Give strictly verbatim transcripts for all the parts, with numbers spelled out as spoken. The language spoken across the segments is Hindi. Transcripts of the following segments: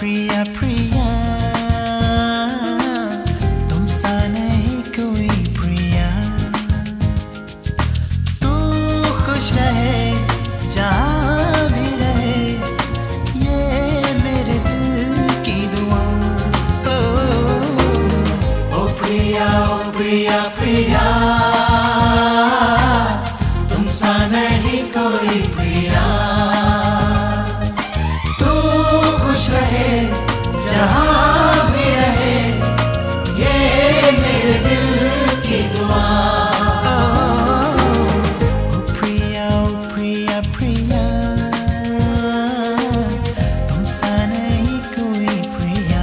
प्रिया प्रिया, तुम सा नहीं कोई प्रिया। तू खुश रहे जहाँ भी रहे, ये मेरे दिल की दुआ। ओ, ओ प्रिया ओ प्रिया प्रिया, तुम सा नहीं कोई प्रिया। खुश रहे जहाँ भी रहे, ये मेरे दिल की दुआ। ओ प्रिया ओ प्रिया प्रिया, तुम सा नहीं कोई प्रिया।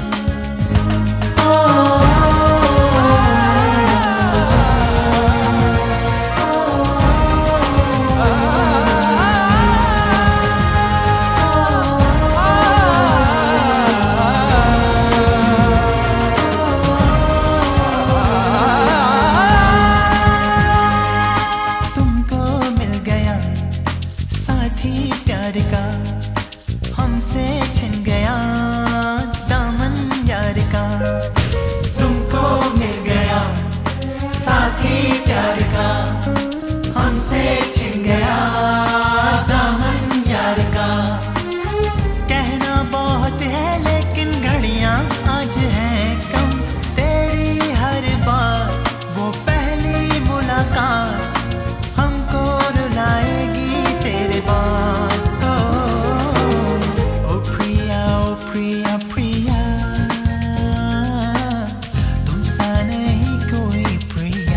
प्यार का हमसे छिन गया दामन यार का, तुमको मिल गया साथी प्यार का, हमसे छिन गया दामन यार का। कहना बहुत है लेकिन घड़ियां आज हैं कम, तेरी हर बार वो पहली मुलाकात हमको रुलाएगी तेरे बाद। प्रिया प्रिया, तुम सा नहीं कोई प्रिया।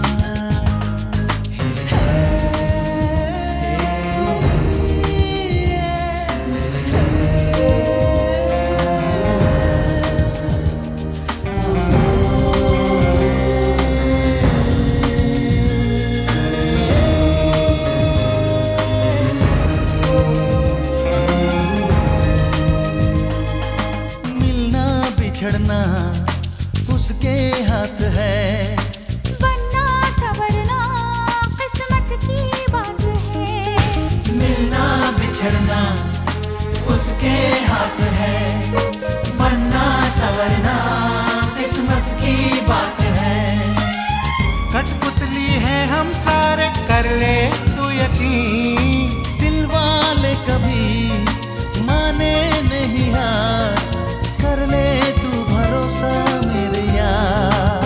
बिछड़ना उसके हाथ है, बनना संवरना किस्मत की बात है। मिलना बिछड़ना उसके हाथ है, बनना संवरना किस्मत की बात है। कठपुतली है हम सारे, कर ले तू यकीन, दिल वाले कभी माने नहीं हार, कर ले तू भरोसा मेरे यार।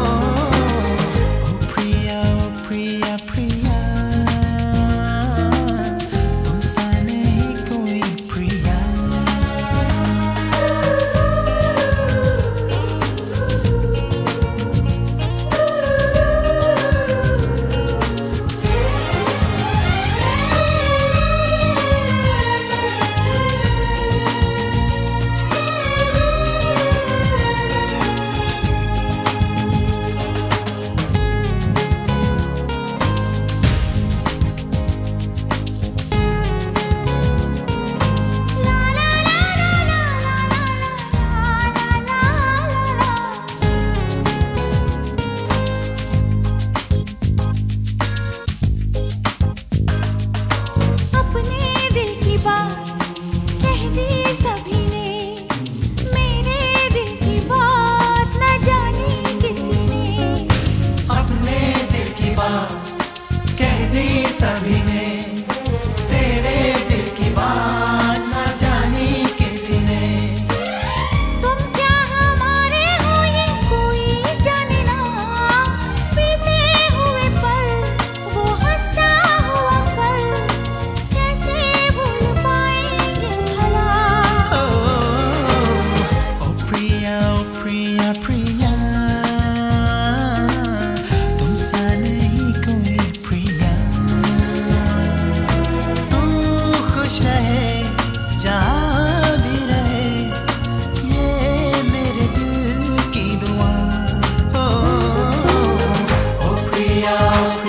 ओ प्रिया ओ प्रिया प्रिया, तुम सा नहीं कोई प्रिया। सभी ने तेरे दिल की बात न जानी किसी ने। तुम क्या हमारे हो ये कोई जाने ना, बीते हुए पल वो हंसता हुआ कल, कैसे भूल पाएंगे भला। ओ, ओ प्रिया ओ प्रिया प्रिया, तुम सा नहीं कोई प्रिया। खुश रहे जहाँ भी रहे, ये मेरे दिल की दुआ। ओ, ओ प्रिया।